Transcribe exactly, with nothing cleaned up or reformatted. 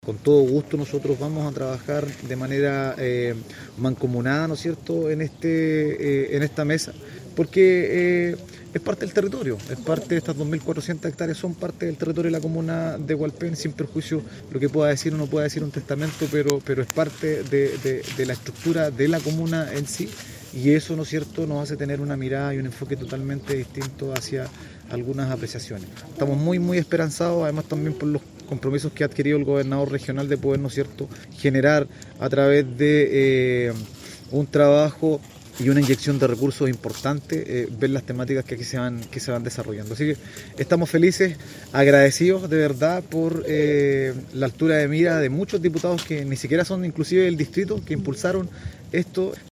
Con todo gusto nosotros vamos a trabajar de manera eh, mancomunada, ¿no es cierto?, en, este, eh, en esta mesa, porque eh, es parte del territorio, es parte de estas dos mil cuatrocientas hectáreas, son parte del territorio de la comuna de Hualpén, sin perjuicio lo que pueda decir o no pueda decir un testamento, pero, pero es parte de, de, de la estructura de la comuna en sí, y eso, ¿no es cierto?, nos hace tener una mirada y un enfoque totalmente distinto hacia algunas apreciaciones. Estamos muy, muy esperanzados, además también por los compromisos que ha adquirido el gobernador regional de poder, ¿no es cierto?, generar a través de eh, un trabajo y una inyección de recursos importante, eh, ver las temáticas que aquí se van, que se van desarrollando. Así que estamos felices, agradecidos de verdad por eh, la altura de mira de muchos diputados que ni siquiera son inclusive del distrito, que impulsaron esto.